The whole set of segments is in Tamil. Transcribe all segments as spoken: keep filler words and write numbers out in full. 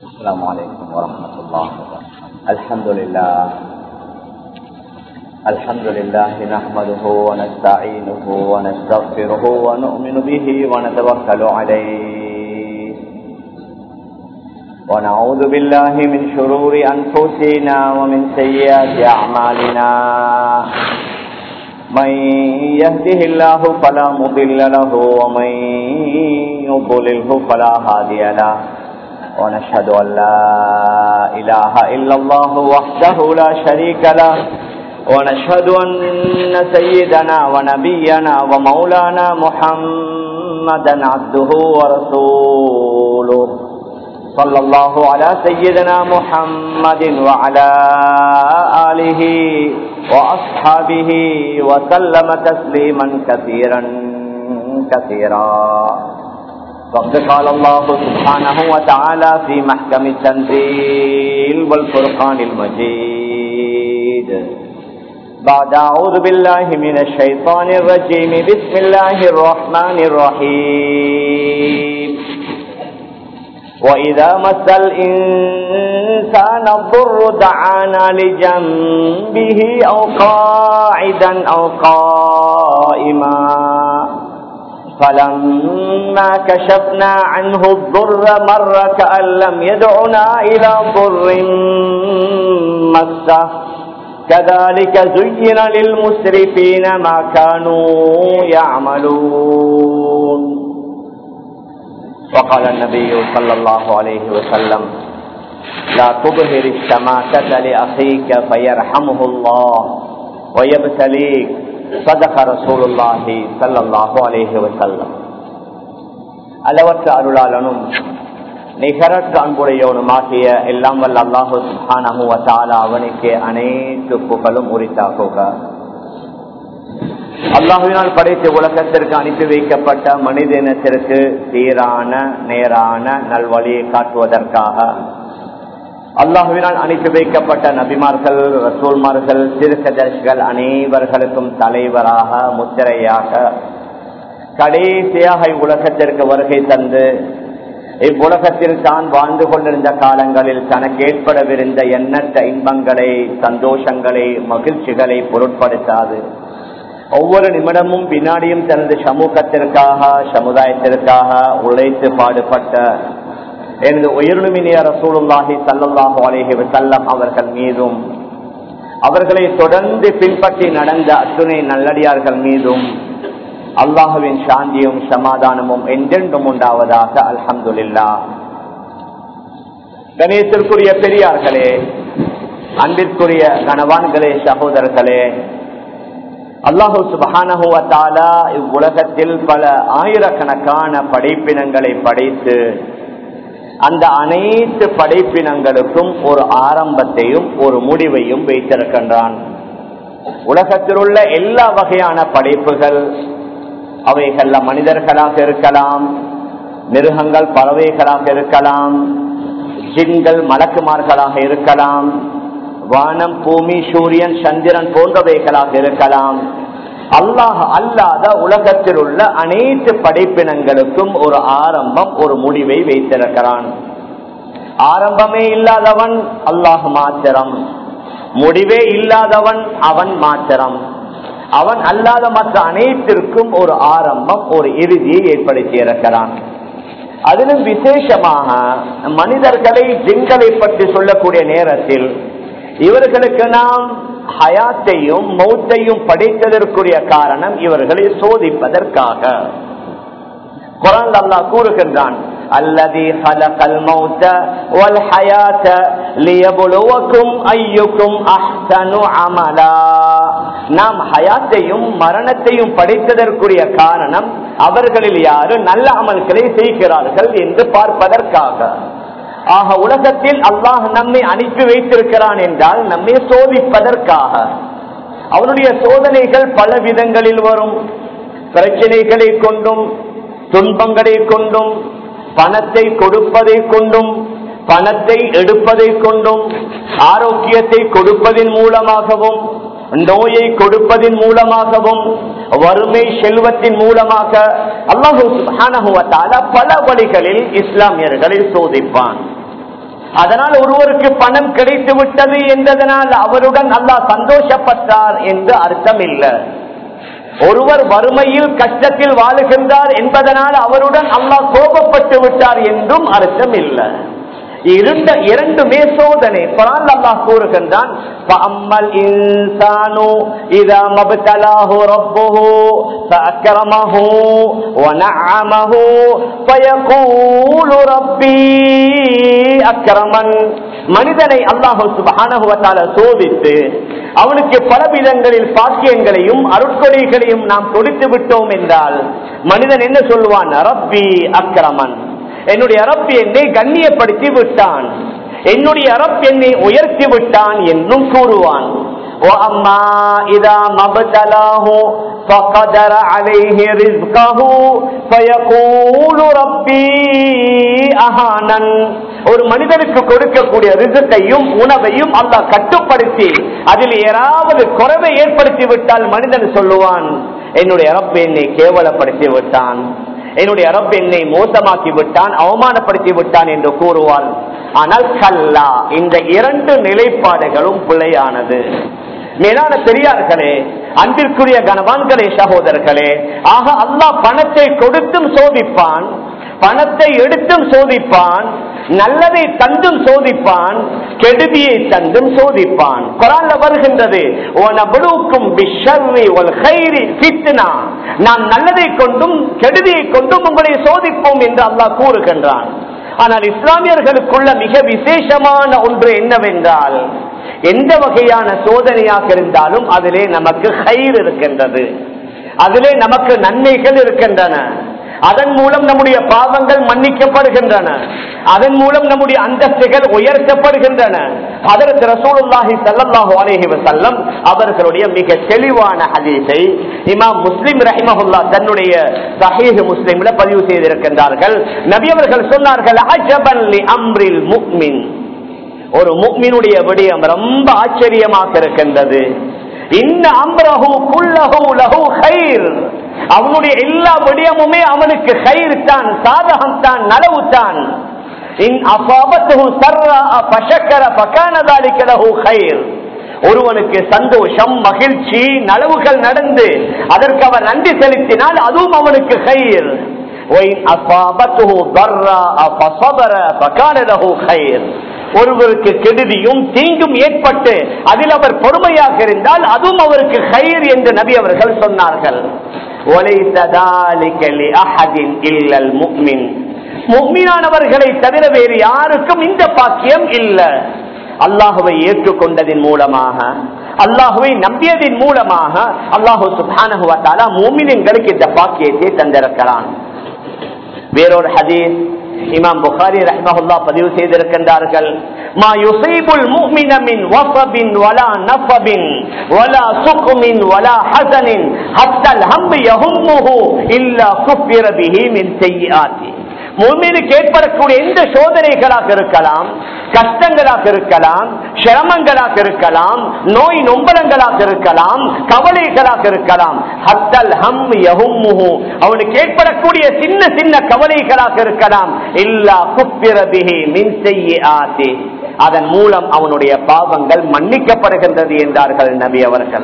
السلام عليكم ورحمة الله وبركاته. الحمد لله الحمد لله نحمده ونستعينه ونستغفره ونؤمن به ونتوكل عليه ونعوذ بالله من شرور أنفسنا ومن سيئات أعمالنا. من يهده الله فلا مضل له ومن يضلله فلا هادي له. ونشهد أن لا إله إلا الله وحده لا شريك له. ونشهد أن سيدنا ونبينا ومولانا محمدا عبده ورسوله. صلى الله على سيدنا محمد وعلى آله وأصحابه وسلم تسليما كثيرا كثيرا. وقد قال الله سبحانه وتعالى في محكم التنزيل والفرقان المجيد بعد أعوذ بالله من الشيطان الرجيم بسم الله الرحمن الرحيم. وإذا مس الإنسان الضر دعانا لجنبه أو قاعدا أو قائما فلما كشفنا عنه الضر مر كأن لم يدعنا إلى ضر مسه كذلك زين للمسرفين ما كانوا يعملون. وقال النبي صلى الله عليه وسلم لا تظهر الشماتة لأخيك فيرحمه الله ويبتليك. صدق رسول الله صلى الله عليه وسلم. அளவற்ற அருளாளனும் நிகரற்ற அன்புடையவனுமாகிய எல்லாம் வல்ல அல்லாஹு சுப்ஹானஹு வ தஆலா அவனுக்கு அனைத்து புகழும் உரித்தாகுக. அல்லாஹ்வினால் படைத்த உலகத்திற்கு அனுப்பி வைக்கப்பட்ட மனித இனத்திற்கு சீரான நேரான நல்வழியை காட்டுவதற்காக அல்லாஹ்வினால் அனுப்பி வைக்கப்பட்ட நபிமார்கள், ரசூல்மார்கள், தீர்க்கதரிசிகள் அனைவர்களுக்கும் தலைவராக முத்திரையாக கடைசியாக இவ்வுலகத்திற்கு வருகை தந்து இவ்வுலகத்தில் தான் வாழ்ந்து கொண்டிருந்த காலங்களில் தனக்கு ஏற்படவிருந்த எண்ணற்ற இன்பங்களை, சந்தோஷங்களை, மகிழ்ச்சிகளை பொருட்படுத்தாது ஒவ்வொரு நிமிடமும் வினாடியும் தனது சமூகத்திற்காக சமுதாயத்திற்காக உழைத்து பாடுபட்ட எனது உயிரினுமினிய ரசூலுல்லாஹி ஸல்லல்லாஹு அலைஹி வஸல்லம் அவர்கள் மீதும் அவர்களை தொடர்ந்து பின்பற்றி நடந்த அத்துணை நல்லடியார்கள் மீதும் அல்லாஹுவின் சாந்தியும் சமாதானமும் என்றென்றும் உண்டாவதாக. அல்ஹம்துலில்லாஹ். கணேசத்திற்குரிய பெரியார்களே, அன்பிற்குரிய கணவான்களே, சகோதரர்களே, அல்லாஹு சுப்ஹானஹு வ தஆலா இவ்வுலகத்தில் பல ஆயிரக்கணக்கான படைப்பினங்களை படைத்து அந்த அனைத்து படைப்பினங்களுக்கும் ஒரு ஆரம்பத்தையும் ஒரு முடிவையும் வைத்திருக்கின்றான். உலகத்தில் உள்ள எல்லா வகையான படைப்புகள் அவைகள் மனிதர்களாக இருக்கலாம், மிருகங்கள் பறவைகளாக இருக்கலாம், ஜின்கள் மலக்குமார்களாக இருக்கலாம், வானம் பூமி சூரியன் சந்திரன் போன்றவைகளாக இருக்கலாம். அல்லாஹ் அல்லாத உலகத்தில் உள்ள அனைத்து படைப்பினங்களுக்கும் ஒரு ஆரம்பம் ஒரு முடிவை வைத்திருக்கிறான். ஆரம்பமே இல்லாதவன் அல்லாஹ் மாத்திரம், முடிவே இல்லாதவன் அவன் மாத்திரம். அவன் அல்லாத மற்ற அனைத்திற்கும் ஒரு ஆரம்பம் ஒரு இறுதியை ஏற்படுத்தி இருக்கிறான். அதிலும் விசேஷமாக மனிதர்களை ஜின்களை பற்றி சொல்லக்கூடிய நேரத்தில் இவர்களுக்கு நாம் ஹயாத்தையும் மௌத்தையும் படைத்ததற்குரிய காரணம் இவர்களை சோதிப்பதற்காக. குர்ஆன் அல்லாஹ் கூறுகின்றான், அல்லதி ஹலகல் மௌத வல் ஹயாத லியப்லுவக்கும் அய்யுக்கும் அஹ்ஸனு அமலா. நாம் ஹயாத்தையும் மரணத்தையும் படைத்ததற்குரிய காரணம் அவர்களில் யாரு நல்ல அமல்களை செய்கிறார்கள் என்று பார்ப்பதற்காக. ஆக உலகத்தில் அல்லாஹ் நம்மை அனுப்பி வைத்திருக்கிறான் என்றால் நம்மை சோதிப்பதற்காக. அவனுடைய சோதனைகள் பல விதங்களில் வரும். பிரச்சனைகளை கொண்டும், துன்பங்களை கொண்டும், பணத்தை கொடுப்பதை கொண்டும், பணத்தை எடுப்பதை கொண்டும், ஆரோக்கியத்தை கொடுப்பதன் மூலமாகவும், நோயை கொடுப்பதன் மூலமாகவும், வறுமை செல்வத்தின் மூலமாக அல்லாஹ் சுப்ஹானஹு வ தஆலா பல வழிகளில் இஸ்லாமியர்களை சோதிப்பான். அதனால் ஒருவருக்கு பணம் கிடைத்து விட்டது என்றதனால் அவருடன் அல்லாஹ் சந்தோஷப்பட்டார் என்று அர்த்தம் இல்லை. ஒருவர் வறுமையில் கஷ்டத்தில் வாழுகின்றார் என்பதனால் அவருடன் அல்லாஹ் கோபப்பட்டு விட்டார் என்றும் அர்த்தம் இல்லை. இரண்டு இரண்டுமே சோதனை. குர்ஆன் அல்லாஹ் கூறுகின்றான், ஃபஅம்மல் இன்சானு இதா மப்தலாஹு ரப்புஹு ஃபஅக்ரமஹு வனஅமஹு ஃபயகூலு ரப்பி அக்ரமன். மனிதனை அல்லாஹ் சுப்ஹானஹு வ தஆலா சோதித்து அவனுக்கு பலவிதங்களில் பாக்கியங்களையும் அருட்கொடைகளையும் நாம் கொடுத்து விட்டோம் என்றால் மனிதன் என்ன சொல்வான்? ரப்பி அக்ரமன், என்னுடைய ரப் என்னை கண்ணியப்படுத்தி விட்டான், என்னுடைய ரப் என்னை உயர்த்தி விட்டான் என்றும் கூறுவான். ஒரு மனிதனுக்கு கொடுக்கக்கூடிய ரிஸ்கையும் உணவையும் அல்லாஹ் கட்டுப்படுத்தி அதில் ஏதாவது குறைவை ஏற்படுத்தி விட்டால் மனிதன் சொல்லுவான், என்னுடைய ரப் என்னை கேவலப்படுத்தி விட்டான், என்னுடைய ரப் என்னை மோசமாக்கி விட்டான், அவமானப்படுத்தி விட்டான் என்று கூறுவான். ஆனால் கல்லா, இந்த இரண்டு நிலைப்பாடுகளும் பிழையானது. மேலான பெரியார்களே, அன்பிற்குரிய கணவான்களே, சகோதரர்களே, ஆக அல்லாஹ் பணத்தை கொடுத்தும் சோதிப்பான், பணத்தை எடுத்தும் சோதிப்பான், நல்லதை தந்தும் சோதிப்பான், கெடுதியை தந்தும் சோதிப்பான். குர்ஆன்ல வருகின்றது, நாம் நல்லதை கொண்டும் கெடுதியை கொண்டும் உங்களை சோதிப்போம் என்று அல்லாஹ் கூறுகின்றான். ஆனால் இஸ்லாமியர்களுக்குள்ள மிக விசேஷமான ஒன்று என்னவென்றால், எந்த வகையான சோதனையாக இருந்தாலும் அதிலே நமக்கு ஹைர் இருக்கின்றது, அதிலே நமக்கு நன்மைகள் இருக்கின்றன, அதன் மூலம் நம்முடைய பாவங்கள் மன்னிக்கப்படுகின்றன, அதன் மூலம் நம்முடைய அந்தஸ்துகள் உயர்த்தப்படுகின்றன. ஹஜ்ரத் ரசூலுல்லாஹி ஸல்லல்லாஹு அலைஹி வஸல்லம் அவர்களுடைய மிக தெளிவான ஹதீஸை இமாம் முஸ்லிம் ரஹிமஹுல்லாஹ் தன்னுடைய ஸஹீஹ் முஸ்லிம்ல பதிவு செய்திருக்கின்றார்கள். நபி அவர்கள் சொன்னார்கள், அஜபன் லி அம்ரில் முஃமின், ஒரு முஃமினுடைய விடயம் ரொம்ப ஆச்சரியமாக இருக்கின்றது. இன்ன அம்ரஹு குல்லஹு லஹு கைர், அவனுடைய எல்லா விடயமுமே அவனுக்கு கைர் தான், சாதகம் தான், நலவு தான். இன் அஸாபத்துஹு ஸர்ரா ஃபஷக்கர ஃபகான ذلك லஹு கைர், ஒருவனுக்கு சந்தோஷம், மகிழ்ச்சி, நலவுகள் நடந்து அதற்கு அவர் நன்றி செலுத்தினால் அதுவும் அவனுக்கு கைர். ஒயின் அஸாபத்துஹு ضرா ஃபஸபர ஃபகான லஹு கைர், ஒருவருக்கு கெடுதியும் தீங்கும் ஏற்பட்டு அதில் அவர் பொறுமையாக இருந்தால் அதுவும் அவருக்கு கைர் என்று நபி அவர்கள் சொன்னார்கள். முஃமினானவர்களை தவிர வேறு யாருக்கும் இந்த பாக்கியம் இல்லை. அல்லாஹுவை ஏற்றுக்கொண்டதின் மூலமாக, அல்லாஹுவை நம்பியதின் மூலமாக அல்லாஹு சுப்ஹானஹு வ தஆலா முஃமின்களுக்கு இந்த பாக்கியத்தை தந்திருக்கிறான். வேறொரு ஹதீஸ் இமாம் புகாரி ரஹ்மஹுல்லாஹ் பதிவு செய்திருக்கின்றார்கள், மா யுஸீபுல் முஃமின மின் வஸபின் வலா நஃபபின் வலா சுக்மின் வலா ஹஸனின் ஹத்தல் ஹம் யஹும்முஹு இல்லா குஃபிர பிஹி மின் ஸய்யிஆத்தி. முஃமினுக்கு ஏற்படக்கூடிய எந்த சோதனைகளாக இருக்கலாம், கஷ்டங்களாக இருக்கலாம், சிரமங்களாக இருக்கலாம், நோய் நொம்பலங்களாக இருக்கலாம், கவலைகளாக இருக்கலாம், ஹத்தல் ஹம் யஹும்முஹு, அவனுக்கு ஏற்படக்கூடிய சின்ன சின்ன கவலைகளாக இருக்கலாம், இல்லா குஃபிர பிஹி மின் ஸய்யிஆத்தி, அதன் மூலம் அவனுடைய பாவங்கள் மன்னிக்கப்படுகின்றது என்றார்கள் நபி அவர்கள்.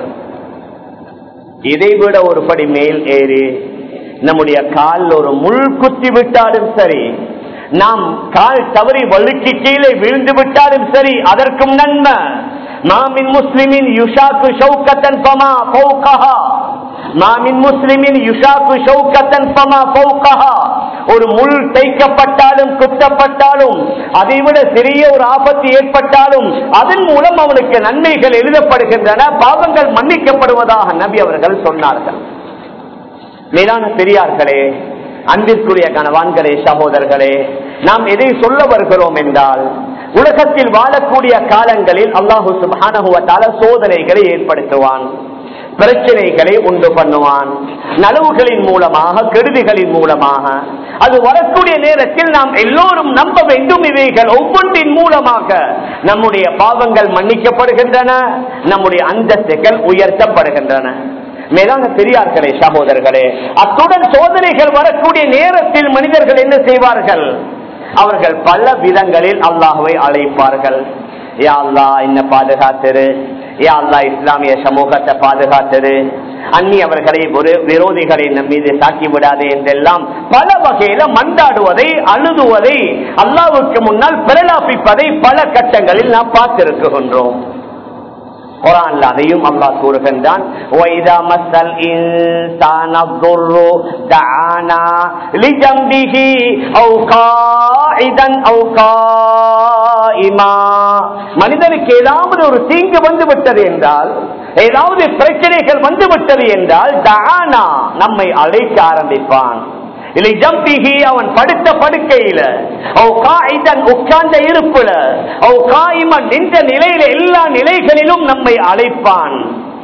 இதைவிட ஒரு படி மேல் ஏறி நம்முடைய கால் ஒரு முள் குத்தி விட்டாலும் சரி, நாம் கால் தவறி வழுக்கி கீழே விழுந்து விட்டாலும் சரி, அதற்கும் நன்மை. மாமின் முஸ்லிமின் யுஷாக்கு ஷௌகத்தன் ஃபமா ஃபௌகஹா, மாமின் முஸ்லிமின் யுஷாக்கு ஷௌகத்தன் ஃபமா ஃபௌகஹா, ஒரு முள் தைக்கப்பட்டாலும் குத்தப்பட்டாலும் அதைவிட சிறிய ஒரு ஆபத்து ஏற்பட்டாலும் அதன் மூலம் அவனுக்கு நன்மைகள் எழுதப்படுகின்றன, பாவங்கள் மன்னிக்கப்படுவதாக நபி அவர்கள் சொன்னார்கள். மேலான பெரியார்களே, அன்பிற்குரிய கணவான்களே, சகோதரர்களே, நாம் எதை சொல்ல வருகிறோம் என்றால், உலகத்தில் வாழக்கூடிய காலங்களில் அல்லாஹு சுப்ஹானஹு வ தஆலா சோதனைகளை ஏற்படுத்துவான், பிரச்சனைகளை உண்டு பண்ணுவான், நலவுகளின் மூலமாக, கெடுதிகளின் மூலமாக. அது வரக்கூடிய நேரத்தில் நாம் எல்லோரும் நம்ப வேண்டும், இவைகள் ஒவ்வொன்றின் மூலமாக நம்முடைய பாவங்கள் மன்னிக்கப்படுகின்றன, நம்முடைய அந்தஸ்துகள் உயர்த்தப்படுகின்றன. மேலான பெரியார்களே, சகோதரர்களே, அத்துடன் சோதனைகள் வரக்கூடிய நேரத்தில் மனிதர்கள் என்ன செய்வார்கள்? அவர்கள் பல விதங்களில் அல்லாஹ்வை அழைப்பார்கள். யா அல்லாஹ் என்ன பாதுகாத்திரு, யா அல்லாஹ் இஸ்லாமிய சமூகத்தை பாதுகாத்திரு, அந்நியவர்களை ஒரு விரோதிகளை நம் மீது தாக்கி விடாது என்றெல்லாம் பல வகையில மன்றாடுவதை, அழுதுவதை, அல்லாஹ்வுக்கு முன்னால் பிரலாபிப்பதை பல கட்டங்களில் நாம் பார்த்திருக்கின்றோம். குர்ஆன்ல அதையும் அல்லாஹ் கூறுகின்றான், وَإِذَا مَسَّ الْإِنسَانَ الضُّرُّ دَعَانَا لِجَنبِهِ أَوْ قَاعِدًا أَوْ قَائِمًا. மனிதனுக்கு ஏதாவது ஒரு தீங்கு வந்து விட்டது என்றால், ஏதாவது பிரச்சனைகள் வந்து விட்டது என்றால், தஆனா நம்மை அழைக்க ஆரம்பிப்பான். அவன் படுத்த படுக்கையில, உட்கார்ந்த இருப்புல, நின்ற நிலையில, எல்லா நிலைகளிலும் நம்மை அழைப்பான்.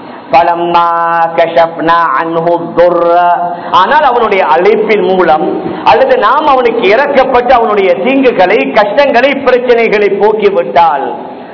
ஆனால் அவனுடைய அழைப்பின் மூலம் அல்லது நாம் அவனுக்கு இறக்கப்பட்டு அவனுடைய தீங்குகளை, கஷ்டங்களை, பிரச்சனைகளை போக்கிவிட்டால்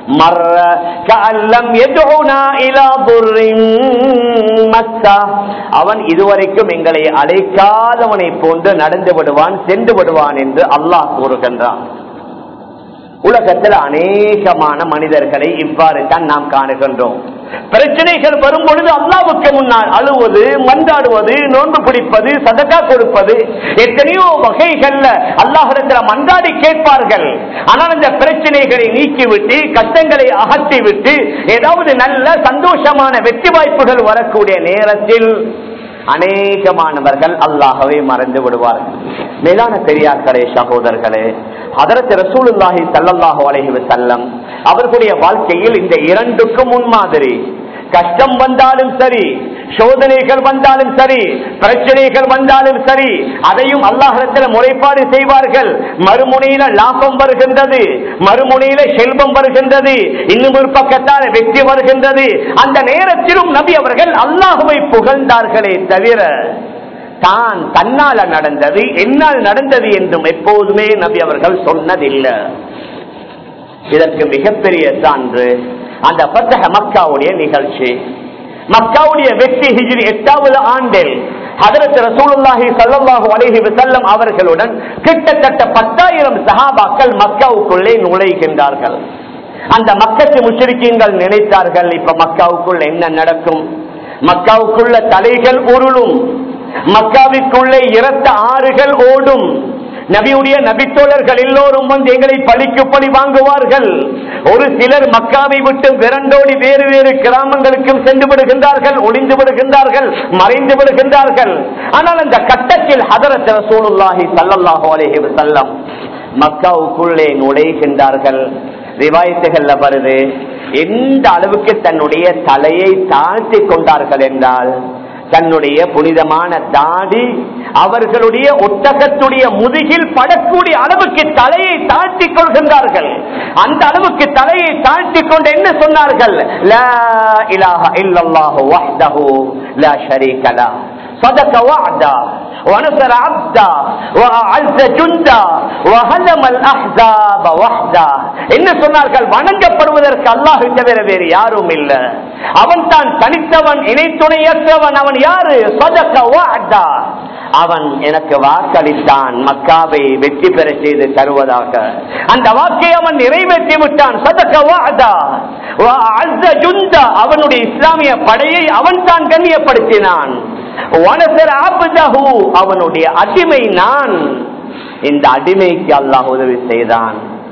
அவன் இதுவரைக்கும் எங்களை அழைக்காதவனை போன்று நடந்து விடுவான், சென்று விடுவான் என்று அல்லாஹ் கூறுகின்றான். உலகத்தில் அநேகமான மனிதர்களை இவ்வாறு தான் நாம் காணுகின்றோம். பிரச்சனைகள் வரும் பொழுது அல்லாஹ்வுக்கு முன்னால் அழுவது, மன்றாடுவது, நோன்பு பிடிப்பது, சதகா கொடுப்பது, எத்தனையோ வகைகள்ல அல்லாஹ்விடத்தில் மன்றாடி கேட்பார்கள். ஆனால் அந்த பிரச்சனைகளை நீக்கிவிட்டு, கஷ்டங்களை அகற்றிவிட்டு, ஏதாவது நல்ல சந்தோஷமான வெற்றி வாய்ப்புகள் வரக்கூடிய நேரத்தில் அநேகமானவர்கள் அல்லாஹ்வை மறந்து விடுவார்கள். மேலான பெரியார்களே, சகோதரர்களே, ஹதரத் ரசூலுல்லாஹி ஸல்லல்லாஹு அலைஹி வஸல்லம் அவர்களுடைய வாழ்க்கையில் இந்த இரண்டுக்கும் முன்மாதிரி. கஷ்டம் வந்தாலும் சரி, சோதனைகள் வந்தாலும் சரி, பிரச்சனைகள் வந்தாலும் சரி, அதையும் அல்லாஹ்விடத்தில் முறைப்பாடு செய்வார்கள். மறுமுனையில லாபம் வருகின்றது, மறுமுனையில செல்வம் வருகின்றது, இன்னும் ஒரு பக்கத்தால் வெற்றி வருகின்றது. அந்த நேரத்திலும் நபி அவர்கள் அல்லாஹ்வை புகழ்ந்தார்களே தவிர தான் தன்னால நடந்தது, என்னால் நடந்தது என்றும் எப்போதுமே நபி அவர்கள் சொன்னதில்லை. இதற்கு மிகப்பெரிய சான்று அந்த ஃபத்ஹ் மக்காவுடைய நிகழ்ச்சி. மக்காவுடைய வெற்றி ஹிஜ்ரி எட்டாவது ஆண்டில் ஹதரத் ரசூலுல்லாஹி ஸல்லல்லாஹு அலைஹி வஸல்லம் அவர்களுடன் கிட்டத்தட்ட பத்தாயிரம் சஹாபாக்கள் மக்காவுக்குள்ளே நுழைகின்றார்கள். அந்த மக்கத்து முஷ்ரிக்கீன்கள் நினைத்தார்கள், இப்ப மக்காவுக்குள்ள என்ன நடக்கும், மக்காவுக்குள்ள தலைகள் உருளும், மக்காவிற்குள்ளே இரத்த ஆறுகள் ஓடும், நபியுடைய நபித்தோழர்கள் எல்லோரும் வந்து எங்களை பழிக்கு பழி வாங்குவார்கள். ஒரு சிலர் மக்காவை விட்டு விரண்டோடி வேறு வேறு கிராமங்களுக்கும் சென்று விடுகின்றார்கள், ஒளிந்து விடுகின்றார்கள், மறைந்து விடுகின்றார்கள். ஆனால் அந்த கட்டத்தில் ஹதரத் ரசூலுல்லாஹி ஸல்லல்லாஹு அலைஹி வஸல்லம் மக்காவுக்குள்ளே நுழைகின்றார்கள். ரிவாயத்துகள்ல வருது, எந்த அளவுக்கு தன்னுடைய தலையை தாழ்த்தி கொண்டார்கள் என்றால், தன்னுடைய புனிதமான தாடி அவர்களுடைய ஒட்டகத்துடைய முதுகில் படக்கூடிய அளவுக்கு தலையை தாழ்த்தி கொள்கின்றார்கள். அந்த அளவுக்கு தலையை தாழ்த்தி கொண்டு என்ன சொன்னார்கள், லா இலாஹ இல்லல்லாஹு வஹ்தஹு லா ஷரீக லஹ் صدق وعدا ونصر عبدا وأعز جندا وهزم الأحزاب وحدا. என்ன சொன்னார்கள், வணங்கப்படுவதற்கு அல்லாஹ் தவிர வேறு யாரும் இல்லை, அவன் தான் தனித்தவன், இணை துணையற்றவன். அவன் யாரு, صدق وعدا, அவன் எனக்கு வாக்களித்தான் மக்காவை வெற்றி பெற செய்து தருவதாக. அந்த வாக்கை அவன் நிறைவேற்றி விட்டான். صدق وعدا وأعز جندا, அவனுடைய இஸ்லாமிய படையை அவன் தான் கண்ணியப்படுத்தினான். அவனுடைய அடிமை நான், இந்த அடிமைக்கு அல்லாஹ் உதவி செய்தான்.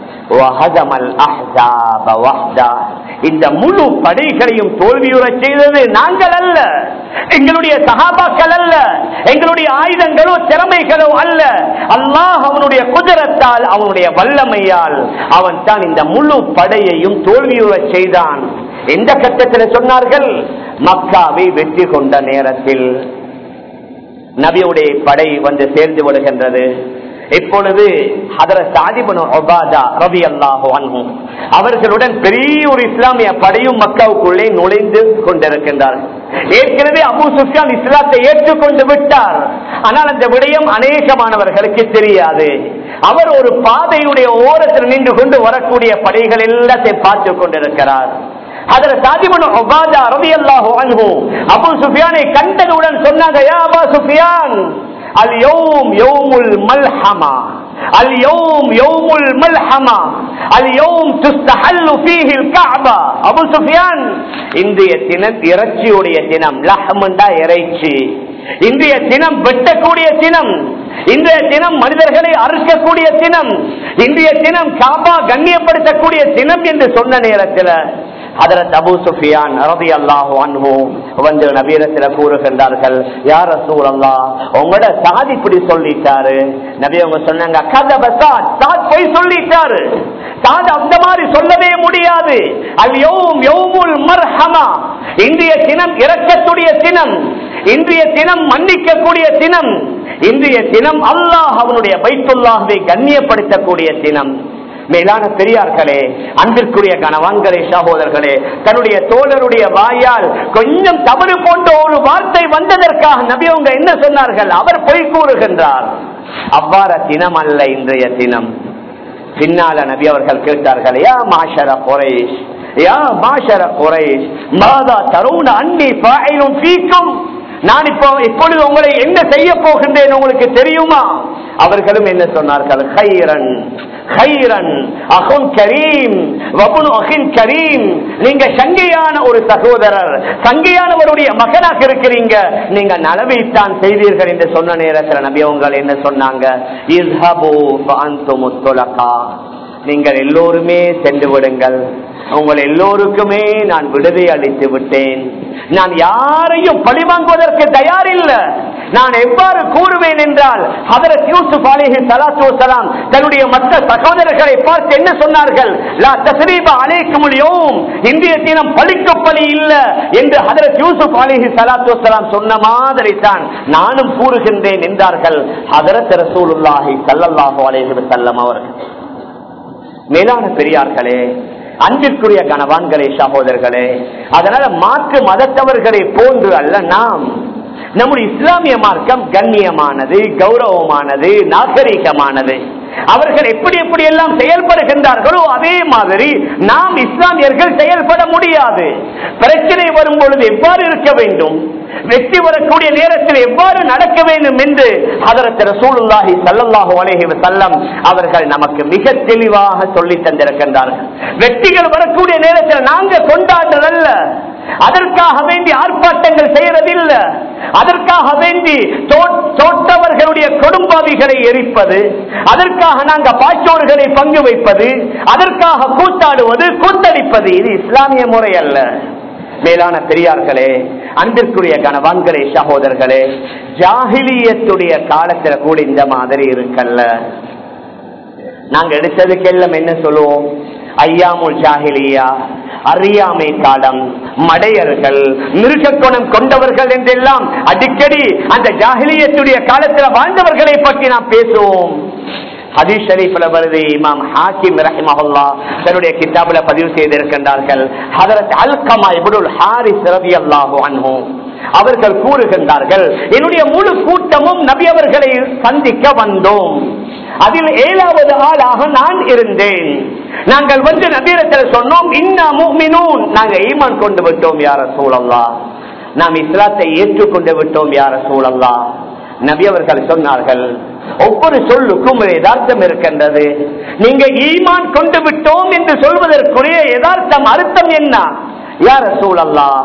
இந்த முழு படைகளையும் தோல்வியுற செய்தது நாங்கள் அல்ல, எங்களுடைய சஹாபாக்கள் அல்ல, எங்களுடைய ஆயுதங்களோ திறமைகளோ அல்ல. அல்லாஹ் அவனுடைய குதிரத்தால், அவனுடைய வல்லமையால் அவன் தான் இந்த முழு படையையும் தோல்வியுற செய்தான். எந்த கட்டத்தில் சொன்னார்கள், மக்காவை வெற்றி கொண்ட நேரத்தில் நபியுடைய படை வந்து சேர்ந்து விடுகின்றது. இப்பொழுது ஹதரத் சாத் இப்னு உபாதா ரலியல்லாஹு அன்ஹு அவர்களுடன் பெரிய ஒரு இஸ்லாமிய படையும் மக்காவுக்குள்ளே நுழைந்து கொண்டிருக்கின்றார்கள். ஏற்கனவே அபூ சுஃபியான் இஸ்லாத்தை ஏற்றுக்கொண்டு விட்டார். ஆனால் அந்த விடயம் அநேகமானவர்களுக்கு தெரியாது. அவர் ஒரு பாதையுடைய ஓரத்தில் நின்று கொண்டு வரக்கூடிய படைகள் எல்லாத்தையும் பார்த்து கொண்டிருக்கிறார். ஹதரத் சாத் இப்னு உபாதா ரலியல்லாஹு அன்ஹு அபூ சுஃபியானை கண்டதுடன் சொன்னாங்க, யா அபூ சுஃபியான், அல் யௌம் யௌமுல் மல்ஹமா, அல்-யௌம் யௌமுல் மல்ஹமா, அல்-யௌம் துஸ்தஹல்லு ஃபீஹில் கஅபா. அபூ சுஃபியான், இன்றைய தினம் இறைச்சியுடைய தினம், லஹ்மண்டா இறைச்சி. இன்றைய தினம் வெட்டக்கூடிய தினம், இன்றைய தினம் மனிதர்களை அறுக்கக்கூடிய தினம், இன்றைய தினம் காபா கண்ணியப்படுத்தக்கூடிய தினம் என்று சொன்ன நேரத்தில் ஹஜ்ரத் அபூ சுஃபியான் ரலியல்லாஹு அன்ஹு வந்து நபியிடத்தில் கூறுகின்றார்கள், யா ரசூலல்லாஹ், உங்களோட சாதி இப்படி சொல்லிட்டாரு. நபி அவங்க சொன்னாங்க, கதப சாத், சாத் போய் சொல்லிட்டாரு. சாத் அந்த மாதிரி சொல்லவே முடியாது. அல் யௌம் யௌமுல் மர்ஹமா, இன்றைய தினம் இரக்கத்துடைய தினம், இன்றைய தினம் மன்னிக்கக்கூடிய தினம், இன்றைய தினம் அல்லாஹ் அவனுடைய பைத்துல்லாஹ்வை கண்ணியப்படுத்தக்கூடிய தினம். மேலான பெரியார்களே, அன்பிற்குரிய கணவான்களே, சகோதரர்களே, தன்னுடைய தோழருடைய வாயால் கொஞ்சம் தவறு போன்ற ஒரு வார்த்தை வந்ததற்காக நபி அவங்க என்ன சொன்னார்கள்? அவர் பொய் கூறுகின்றார். அவ்வாற தினம் அல்ல இன்றைய தினம். பின்னால நபி அவர்கள் கேட்டார்கள், யா மாஷர குரைஷ், யா மாஷர குரைஷ், மாதா தரூன அன்னி ஃபாயிலுன் ஃபீக்கும், நான் இப்போ இப்பொழுது உங்களை என்ன செய்ய போகின்றேன் உங்களுக்கு தெரியுமா? அவர்களும் என்ன சொன்னார்கள்? கைரன் கைரன் அகுன் கரீம் வபுன் அகின் கரீம், நீங்க சங்கையான ஒரு சகோதரர், சங்கையானவருடைய மகனாக இருக்கிறீங்க, நீங்க நலவைத்தான் செய்வீர்கள் என்று சொன்ன நேரத்தில் நபி அவங்க என்ன சொன்னாங்க? இஸ்ஹபு ஃபஅன்தும் துலகா, நீங்கள் எல்லோருமே சென்று விடுங்கள், உங்கள் எல்லோருக்குமே நான் விடுதலை அளித்து விட்டேன், நான் யாரையும் பழிவாங்குவதற்கு தயாரில்லை. நான் எவ்வாறு கூறுவேன் என்றால், ஹஜ்ரத் யூசுப் அலைஹி ஸலாத்து வஸலாம் தன்னுடைய மற்ற சகோதரர்களை பார்த்து என்ன சொன்னார்கள்? லா தஸ்ரீப அலைக்குமுல் யௌம், இன்றைய தினம் பழிக்கு பழி இல்ல என்று ஹஜ்ரத் யூசுப் அலைஹி ஸலாத்து வஸலாம் சொன்ன மாதிரி தான் நானும் கூறுகின்றேன் என்றார்கள் ஹஜ்ரத் ரசூலுல்லாஹி ஸல்லல்லாஹு அலைஹி வஸல்லம் அவர்கள். மேலான பெரியார்களே, அன்பிற்குரிய கணவான்களே, சகோதரர்களே, அதனால மாற்று மதத்தவர்களை போன்று அல்ல நாம். நம்முடைய இஸ்லாமிய மார்க்கம் கண்ணியமானது, கௌரவமானது, நாகரிகமானது. அவர்கள் எப்படி எப்படி எல்லாம் செயல்படுகின்றார்களோ அதே மாதிரி நாம் இஸ்லாமியர்கள் செயல்பட முடியாது. பிரச்சனை வரும் பொழுது எவ்வாறு இருக்க வேண்டும், வெற்றி வரக்கூடிய நேரத்தில் எவ்வாறு நடக்க வேண்டும் என்று ஹஜ்ரத் ரசூலுல்லாஹி ஸல்லல்லாஹு அலைஹி வஸல்லம் அவர்கள் நமக்கு மிக தெளிவாக சொல்லி தந்திருக்கின்றார்கள். வெற்றிகள் வரக்கூடிய நேரத்தில் நாங்கள் கொண்டாடுறதல்ல, அதற்காக வேண்டி ஆர்ப்பாட்டங்கள் செய்யறதில்லை, அதற்காக வேண்டி தோற்றவர்களுடைய கொடும்பாவிகளை எரிப்பது, அதற்காக நாங்க பாச்சோர்களை பங்கு வைப்பது, அதற்காக கூத்தாடுவது, கூத்தடிப்பது, இது இஸ்லாமிய முறை அல்ல. மேலான பெரியார்களே, அன்பிற்குரிய கணவான்களே, சகோதரர்களே, ஜாஹிலியத்துடைய காலத்தில் கூட இந்த மாதிரி இருக்கல்ல. நாங்க எடுத்ததுக்கெல்லாம் என்ன சொல்லுவோம்? ஐயாமுல் ஜாஹிலியா, அறியாமை காலம், மடையர்கள், மிருக குணம் கொண்டவர்கள் என்றெல்லாம் அடிக்கடி அந்த ஜாஹிலியத்துடைய காலத்தில் வாழ்ந்தவர்களை பற்றி நாம் பேசுவோம். ஹதீஸ் ஷரீஃப்ல வருது, இமாம் ஹாக்கிம் ரஹிமஹுல்லாஹ் தன்னுடைய கிதாபுல பதிவு செய்திருக்கின்றார்கள். ஹஜ்ரத் அல்கமா இப்னுல் ஹாரிஸ் ரலியல்லாஹு அன்ஹு அவர்கள் கூறுகின்றார்கள், என்னுடைய முழு கூட்டமும் நபி அவர்களை சந்திக்க வந்தோம், அதில் ஏழாவது ஆளாக நான் இருந்தேன். நாங்கள் வந்து நபியிடத்தில் சொன்னோம், இன்னா முஃமினூன், நாங்கள் ஈமான் கொண்டு விட்டோம் யா ரசூலல்லாஹ், நாம் இஸ்லாத்தை ஏற்றுக்கொண்டு விட்டோம் யா ரசூலல்லாஹ். நபி அவர்கள் சொன்னார்கள், ஒவ்வொரு சொல்லுக்கும் ஒரு யதார்த்தம் இருக்கின்றது. நீங்க ஈமான் கொண்டு விட்டோம் என்று சொல்வதற்குரிய யதார்த்தம் அர்த்தம் என்ன? யா ரசூலல்லாஹ்,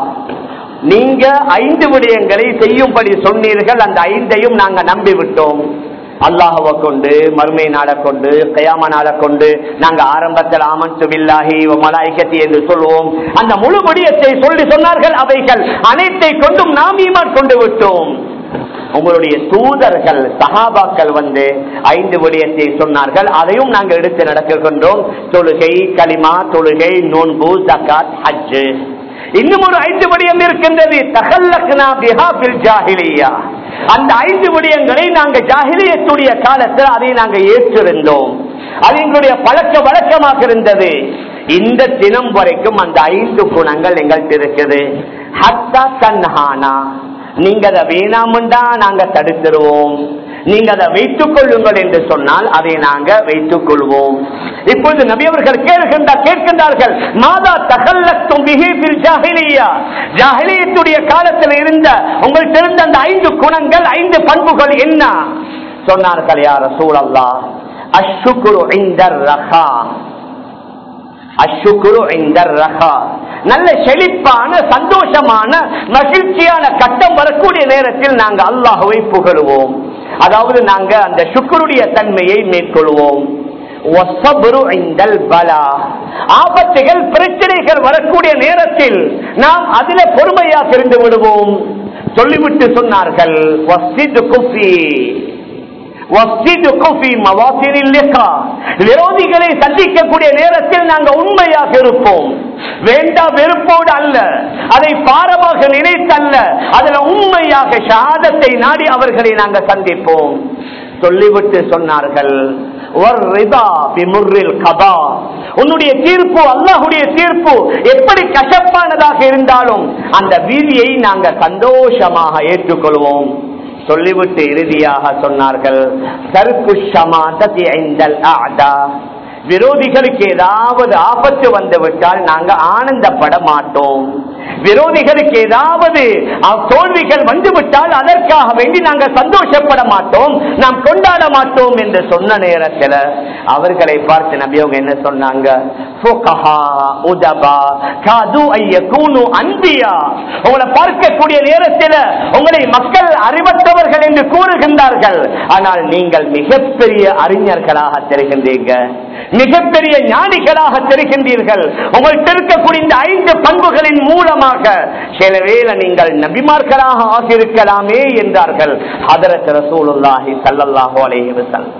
நீங்க ஐந்து விடயங்களை செய்யும்படி சொன்னீர்கள், அந்த ஐந்தையும் நாங்க நம்பி விட்டோம். அல்லாஹ்வை கொண்டு, மறுமை நாளை கொண்டு, கியாம நாளை கொண்டு நாங்க ஆரம்பத்தில் ஆமன்து பில்லாஹி வ மலாயிகத்தி என்று சொல்வோம். அந்த முழு விடயத்தை சொல்லி சொன்னார்கள், அவைகள் அனைத்தை கொண்டும் நாம் ஈமான் கொண்டு விட்டோம். உங்களுடைய தூதர்கள் சஹாபாக்கள் வந்து ஐந்து விடயத்தை சொன்னார்கள், அதையும் நாங்கள் எடுத்து நடக்கின்றோம். தொழுகை, கலிமா, தொழுகை, நோன்பு, ஜகாத், ஹஜ். இன்னும் ஒரு ஐந்து விடயம் இருக்கின்றது, தகல்லக்னா பிஹா ஃபில் ஜாஹிலியா. அந்த ஐந்து விடயங்களை நாங்கள் ஜாஹிலியத்துடைய காலத்தில் அதை நாங்கள் ஏற்றிருந்தோம், அது எங்களுடைய பழக்க வழக்கமாக இருந்தது. இந்த தினம் வரைக்கும் அந்த ஐந்து குணங்கள் எங்கள்கிட்ட இருக்குது. ஹத்தா தன்ஹானா, நீங்க அதை வேணாமுண்டா நாங்க தடுத்துருவோம், நீங்க அதை வைத்துக் கொள்ளுங்கள் என்று சொன்னால் அதை நாங்க வைத்துக் கொள்வோம். இப்பொழுது நபி அவர்கள் கேட்கின்றார் கேட்கின்றார்கள் மாதா தகல்லத்தும் பிஹி ஃபில் ஜாஹிலியா, ஜாஹிலியத்துடைய காலத்தில் இருந்த உங்களுக்கு இருந்த அந்த ஐந்து குணங்கள், ஐந்து பண்புகள் என்ன? சொன்னார்கள், யா ரசூலல்லாஹ், அஷ்ஷுக்ரு இன்தர் ரஹா, அஷ்ஷுக்ரு இன்தர் ரஹா, நல்ல செழிப்பான சந்தோஷமான மகிழ்ச்சியான கட்டம் வரக்கூடிய நேரத்தில் நாங்கள் அல்லாஹ்வை புகழுவோம். அதாவது நாங்க அந்த ஷுக்ருடைய தன்மையை மேற்கொள்வோம். ஆபத்துகள் பிரச்சனைகள் வரக்கூடிய நேரத்தில் நாம் அதில பொறுமையாக இருந்து விடுவோம். சொல்லிவிட்டு சொன்னார்கள், விரோதிகளை சந்திக்கக்கூடிய நேரத்தில் நாங்கள் உண்மையாக இருப்போம். வேண்டா வெறுப்போடு அல்ல, அதை பாரமாக நினைத்தல்ல, அதுல உண்மையாக ஷஹாதத்தை நாடி அவர்களை நாங்கள் சந்திப்போம். சொல்லிவிட்டு சொன்னார்கள், உன்னுடைய தீர்ப்பு, அல்லாஹ்வுடைய தீர்ப்பு எப்படி கசப்பானதாக இருந்தாலும் அந்த வீதியை நாங்கள் சந்தோஷமாக ஏற்றுக்கொள்வோம். சொல்லிவிட்டு இறுதியாக சொன்னார்கள், விரோதிகளுக்கு ஏதாவது ஆபத்து வந்துவிட்டால் நாங்கள் ஆனந்தப்பட மாட்டோம். விரோதிகளுக்கு ஏதாவது தோல்விகள் வந்துவிட்டால் அதற்காக வேண்டி நாங்கள் சந்தோஷப்பட மாட்டோம், நாம் கொண்டாட மாட்டோம் என்று சொன்ன நேரத்தில் அவர்களை பார்த்து நபி அவங்க என்ன சொன்னாங்க, உங்களை பார்க்கக்கூடிய நேரத்தில் உங்களை மக்கள் அறிவற்றவர்கள் என்று கூறுகின்றார்கள், ஆனால் நீங்கள் மிகப்பெரிய அறிஞர்களாக தெரிகின்றீங்க, மிகப்பெரிய ஞானிகளாக தெரிகின்றீர்கள். உங்கள்கிட்ட இருக்கக்கூடிய இந்த ஐந்து பண்புகளின் மூலமாக சில வேளை நீங்கள் நபிமார்களாக ஆகியிருக்கலாமே என்றார்கள் ஹதரத் ரசூலுல்லாஹி ஸல்லல்லாஹு அலைஹி வஸல்லம்.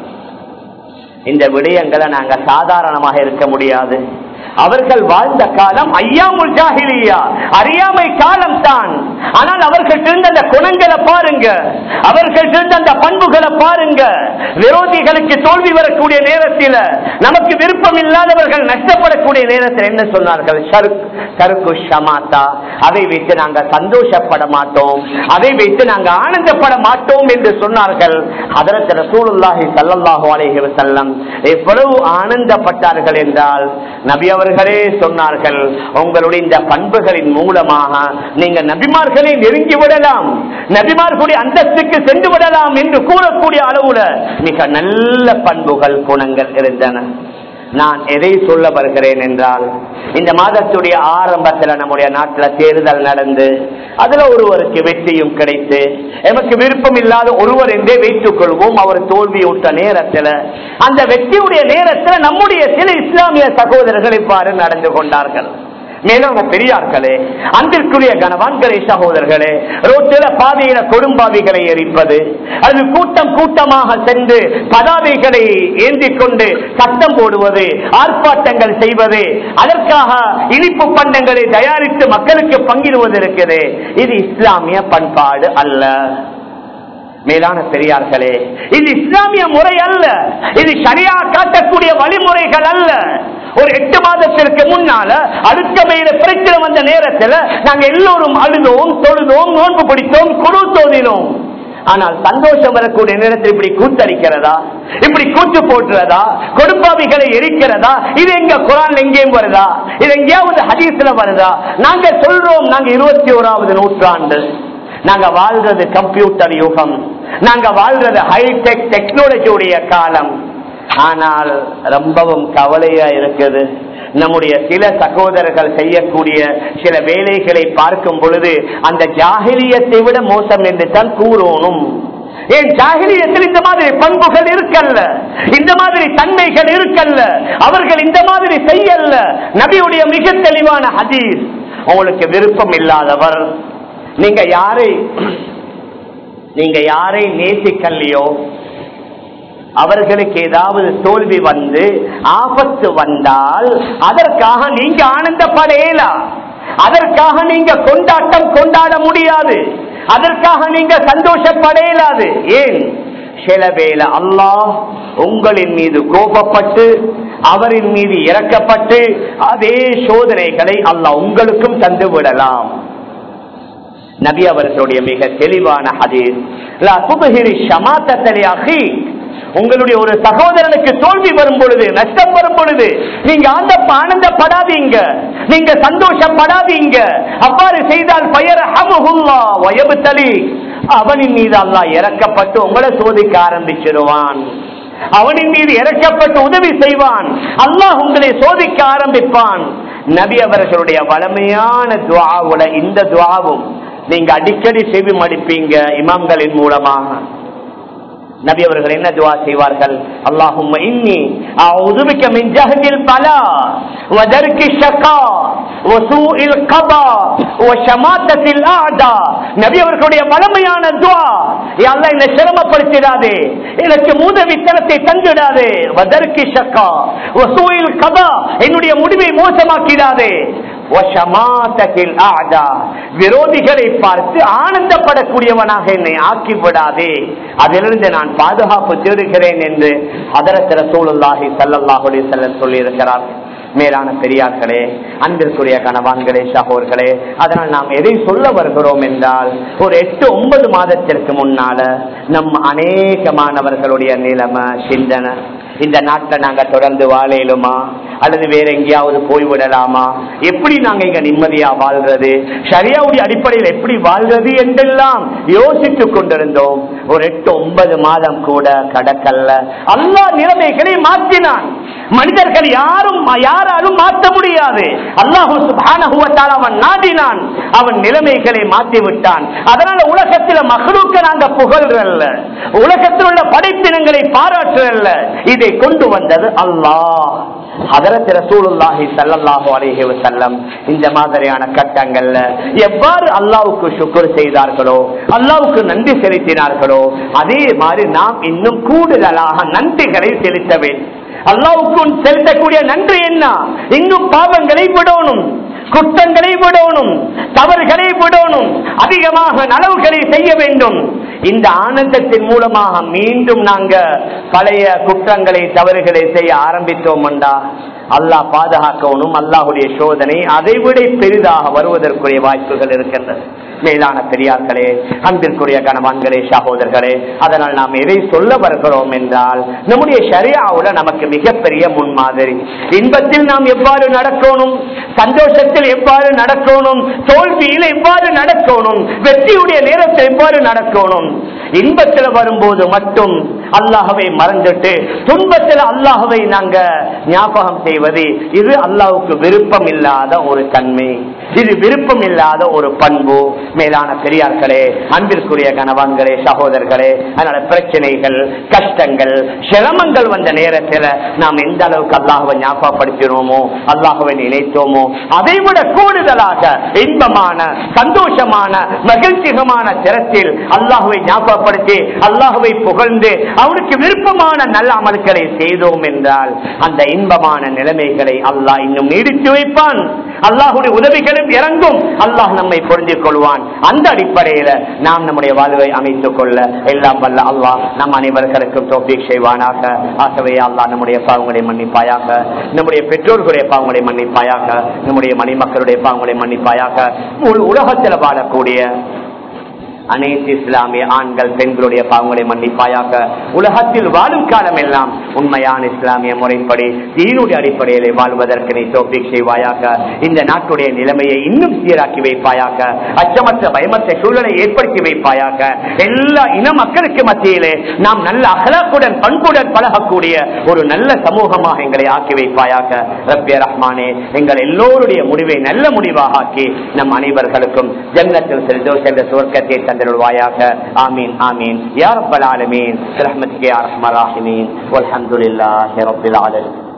இந்த விடயங்களை நாங்க சாதாரணமாக இருக்க முடியாது. அவர்கள் வாழ்ந்த காலம் ஐயாமுல் ஜாஹிலியா, அறியாமை காலம் தான். ஆனால் அவர்கள் இருந்த அந்த குணங்களை பாருங்க, அவர்கள் இருந்த அந்த பண்புகளை பாருங்க. விரோதிகளுக்கு தோல்வி வரக்கூடிய நேரத்தில், நமக்கு விருப்பம் இல்லாதவர்கள் நஷ்டப்படக்கூடிய நேரத்தில் என்ன சொன்னார்கள், சருக்கு ஷமாத்தா, அதை வைத்து நாங்கள் சந்தோஷப்பட மாட்டோம், அதை வைத்து நாங்கள் ஆனந்தப்பட மாட்டோம் என்று சொன்னார்கள். ஹதரத் ரசூலுல்லாஹி ஸல்லல்லாஹு அலைஹி வஸல்லம் எவ்வளவு ஆனந்தப்பட்டார்கள் என்றால், நபி அவர்களே சொன்னார்கள், உங்களுடைய இந்த பண்புகளின் மூலமாக நீங்க நபிமார்களை நெருங்கி விடலாம், நபிமார்களுடைய அந்தஸ்துக்கு சென்று விடலாம் என்று கூறக்கூடிய அளவுல மிக நல்ல பண்புகள், குணங்கள் இருந்தன. நான் எதை சொல்ல வருகிறேன் என்றால், இந்த மாதத்துடைய ஆரம்பத்தில் நம்முடைய நாட்டில் தேர்தல் நடந்து அதுல ஒருவருக்கு வெற்றியும் கிடைத்து, எமக்கு விருப்பம் இல்லாத ஒருவர் என்றே வைத்துக் கொள்வோம், அவர் தோல்வியுற்ற நேரத்தில், அந்த வெற்றியுடைய நேரத்தில் நம்முடைய சில இஸ்லாமிய சகோதரர்கள் இவ்வாறு நடந்து கொண்டார்கள். மேலும் பெரியார்களே, அன்பிற்குரிய கணவான்களே, சகோதரர்களே, ரோட்டில பாதையில கொடும்பாவிகளை எரிப்பது, அது கூட்டம் கூட்டமாக சென்று பதாதைகளை ஏந்தி கொண்டு சத்தம் போடுவது, ஆர்ப்பாட்டங்கள் செய்வது, அதற்காக இனிப்பு பண்டங்களை தயாரித்து மக்களுக்கு பங்கிடுவது இருக்குது, இது இஸ்லாமிய பண்பாடு அல்ல. மேலான பெரியார்களே, இது இஸ்லாமிய முறை அல்ல, இது ஷரியா காட்டக்கூடிய வழிமுறைகள் அல்ல. ஒரு எட்டு மாதத்திற்கு முன்னால அடுத்த மேல பிரச்சனை வந்த நேரத்தில் நாங்கள் எல்லோரும் அழுதோம், தொழுதோம், நோன்பு பிடித்தோம், குரு தோதினோம். ஆனால் சந்தோஷம் வரக்கூடிய நேரத்தில் இப்படி கூத்தடிக்கிறதா, இப்படி கூத்து போட்டுறதா, கொடுப்பாவிகளை எரிக்கிறதா, இது எங்க குர்ஆன்ல எங்கேயும் வருதா, இது எங்கேயாவது ஹதீஸ்ல வருதா? நாங்க சொல்றோம், நாங்க இருபத்தி ஓராவது நூற்றாண்டு, நாங்க வாழ்றது கம்ப்யூட்டர் யுகம், நாங்க வாழ்றது ஹைடெக் டெக்னாலஜியுடைய காலம். ஆனால் ரொம்பவும் கவலையா இருக்குது, நம்முடைய சில சகோதரர்கள் செய்யக்கூடிய சில வேலைகளை பார்க்கும் பொழுது அந்த ஜாஹிலியத்தை விட மோசம் என்று தான் கூறணும். ஏன் ஜாஹிலியத்தில் இந்த மாதிரி பண்புகள் இருக்கல்ல, இந்த மாதிரி தன்மைகள் இருக்கல்ல, அவர்கள் இந்த மாதிரி செய்யல்ல. நபியுடைய மிக தெளிவான ஹதீஸ், உங்களுக்கு விருப்பம் இல்லாதவர், நீங்க யாரை நீங்க யாரை நேசிக்கலையோ அவர்களுக்கு ஏதாவது தோல்வி வந்து ஆபத்து வந்தால் அதற்காக நீங்க ஆனந்தப்படையலாம், அதற்காக நீங்க கொண்டாட்டம் கொண்டாட முடியாது, அதற்காக நீங்க சந்தோஷப்படையலாது. ஏன்? சில வேளை அல்லாஹ் உங்களின் மீது கோபப்பட்டு அவரின் மீது இறக்கப்பட்டு அதே சோதனைகளை அல்லாஹ் உங்களுக்கும் தந்து விடலாம். நபி அவர்களுடைய மிக தெளிவான ஹதீஸ், லா துபஹிரி ஷமாத்தலி அஹி, உங்களுடைய ஒரு சகோதரனுக்கு தோல்வி வரும் பொழுது, நஷ்டம் வரும் பொழுது நீங்க அந்த ஆனந்தப்படாதீங்க, நீங்க சந்தோஷப்படாதீங்க. அவ்வாறு செய்தால் ஃபயர்ஹமுல்லாஹ் வயப்தலி, அவனின் மீது அல்லாஹ் இறக்கப்பட்டு உங்களை சோதிக்க ஆரம்பிச்சிடுவான். அவனின் மீது இறக்கப்பட்டு உதவி செய்வான். அல்லாஹ் உங்களை சோதிக்க ஆரம்பிப்பான். நபி அவர்களுடைய வளமையான துஆவுல இந்த துஆவும் நீங்க அடிக்கடி செவி மடிப்பீங்க இமாம்களின் மூலமாக. நபி அவர்கள் என்ன துஆ செய்வார்கள்? அல்லாஹும்ம இன்னி அஊது பிக மின் ஜஹதில் பலா வ தர்கி ஷகா வ சூஇல் கபா வ ஷமாத்தத்தில் அஅதா. நபி அவர்களுடைய வளமையான துஆ, யா அல்லாஹ் என்னை சிரமப்படுத்திடாதே, எனக்கு மூதவித்தனத்தை தந்திடாதே, வ தர்கி ஷகா வ சூஇல் கபா, என்னுடைய முடிவை மோசமாக்கிடாதே, விரோதிகளை பார்த்து ஆனந்தப்படக்கூடியவனாக என்னை ஆக்கிவிடாதே, அதிலிருந்து நான் பாதுகாப்பு தேடுகிறேன் என்று ஹதரத் ரசூலுல்லாஹி ஸல்லல்லாஹு அலைஹி வஸல்லம் சொல்லி இருக்கிறார். மேலான பெரியார்களே, அன்பிற்குரிய கணவான்களே, சகோதரர்களே, அதனால் நாம் எதை சொல்ல வருகிறோம் என்றால், ஒரு எட்டு ஒன்பது மாதத்திற்கு முன்னால நம் அநேகமானவர்களுடைய நிலைமை சிந்தனை, இந்த நாட்டில் நாங்க தொடர்ந்து வாழையிலுமா அல்லது வேற எங்கேயாவது போய்விடலாமா, எப்படி நாங்க இங்க நிம்மதியா வாழ்றது, ஷரியாவுடைய அடிப்படையில் எப்படி வாழ்றது என்றெல்லாம் யோசித்துக் கொண்டிருந்தோம். ஒரு எட்டு ஒன்பது மாதம் கூட கடக்கல்ல. அல்லாஹ் நிலைமைகளை மாற்றினான். மனிதர்கள் யாரும் யாராலும் மாற்ற முடியாது. அல்லாஹ் சுப்ஹானஹு வ தஆலா அவன் நாடினான், அவன் நிலைமைகளை மாற்றி விட்டான். அதனால உலகத்தில் மக்லூக்க நாங்க புகழ்றல்ல, உலகத்தில் உள்ள படைப்பினங்களை பாராட்டுறல்ல, இதை கொண்டு வந்தது அல்லாஹ். ஹதரத் ரசூலுல்லாஹி ஸல்லல்லாஹு அலைஹி வஸல்லம் இந்த மாதிரியான கட்டங்கள்ல எவ்வாறு அல்லாஹ்வுக்கு ஷுக்ர் செய்தார்களோ, அல்லாஹ்வுக்கு நன்றி செலுத்தினார்களோ, அதே மாதிரி நாம் இன்னும் கூடுதலாக நன்றிகளை செலுத்த வேண்டும். அல்லாஹ்வுக்கு செலுத்தக்கூடிய நன்றி என்ன? இன்னும் பாவங்களை விடணும், குற்றங்களை விடணும், தவறுகளை விடணும், அதிகமாக நலவுகளை செய்ய வேண்டும். இந்த ஆனந்தத்தின் மூலமாக மீண்டும் நாங்க பழைய குற்றங்களை தவறுகளை செய்ய ஆரம்பித்தோம் என்றா அல்லாஹ் பாதுகாக்கணும். அல்லாஹுடைய சோதனை அதைவிட பெரிதாக வருவதற்குரிய வாய்ப்புகள் இருக்கின்றது. மேலான பெரியார்களே, அன்பிற்குரிய கணவான்களே, சகோதரர்களே, அதனால் நாம் எதை சொல்ல வருகிறோம் என்றால், நம்முடைய ஷரியாவுல நமக்கு மிகப்பெரிய முன்மாதிரி. இன்பத்தில் நாம் எவ்வாறு நடக்கணும், சந்தோஷத்தில் எவ்வாறு நடக்கணும், தோல்வியில் எவ்வாறு நடக்கணும், வெற்றியுடைய நேரத்தில் எவ்வாறு நடக்கணும். இன்பத்தில் வரும்போது மட்டும் அல்லாஹ்வை மறந்துட்டு துன்பத்தில் அல்லாஹ்வை நாங்க ஞாபகம் செய்வது, இது அல்லாஹ்வுக்கு விருப்பம் இல்லாத ஒரு தன்மை, இது விருப்பம் இல்லாத ஒரு பண்பு. மேலான பெரியார்களே, அன்பிற்குரிய கணவான்களே, சகோதரர்களே, அதனால பிரச்சனைகள், கஷ்டங்கள், சிரமங்கள் வந்த நேரத்தில் நாம் எந்த அளவுக்கு அல்லாஹ்வை ஞாபகப்படுத்தினோமோ, அல்லாஹ்வை நினைத்தோமோ, அதை விட கூடுதலாக இன்பமான, சந்தோஷமான, மகிழ்ச்சிகரமான திறத்தில் அல்லாஹ்வை ஞாபகப்படுத்தி அல்லாஹ்வை புகழ்ந்து அவனுக்கு விருப்பமான நல்ல அமல்களை செய்தோம் என்றால் அந்த இன்பமான நிலைமைகளை அல்லாஹ் இன்னும் நீடித்து வைப்பான். அல்லாஹ்வுடைய உதவிகளும் இறங்கும். அல்லாஹ் நம்மை புரிஞ்சிக் கொள்வான். அந்த அடிப்படையில நாம் நம்முடைய வாழ்வை அமைத்துக் கொள்ள எல்லாம் வல்ல அல்லாஹ் நம் அனைவருக்கும் தௌஃபீக் செய்வானாக. ஆகவே அல்லாஹ் நம்முடைய பாவங்களை மன்னிப்பாயாக, நம்முடைய பெற்றோர்களுடைய பாவங்களை மன்னிப்பாயாக, நம்முடைய மணிமக்களுடைய பாவங்களை மன்னிப்பாயாக. உலகத்தில் வாழக்கூடிய அனைத்து இஸ்லாமிய ஆண்கள் பெண்களுடைய பாவங்களை மன்னிப்பாயாக. உலகத்தில் வாழும் காலம் எல்லாம் உண்மையான இஸ்லாமிய முறைப்படி தீனுடைய அடிப்படையிலே வாழ்வதற்கு நீ தௌஃபீக் செய்வாயாக. இந்த நாட்டுடைய நிலைமையை இன்னும் சீராக்கி வைப்பாயாக. அச்சமற்ற பயமற்ற சூழலை ஏற்படுத்தி வைப்பாயாக. எல்லா இன மக்களுக்கு மத்தியிலே நாம் நல்ல அகலாக்குடன் பண்புடன் பழகக்கூடிய ஒரு நல்ல சமூகமாக எங்களை ஆக்கி வைப்பாயாக. ரப்பே ரஹ்மானே, எங்கள் எல்லோருடைய முடிவை நல்ல முடிவாக ஆக்கி நம் அனைவர்களுக்கும் ஜன்னத்துல் ஃபிர்தௌஸ் என்ற சுவர்க்கத்தை தந்தருள்வாயாக. ஆமீன் ஆமீன் யா ரப்பல் ஆலமீன். பிரஹ்மத்திக யா அர்ஹமர் ராஹிமீன். வல்ஹம்துலில்லாஹி ரப்பில் ஆலமீன்.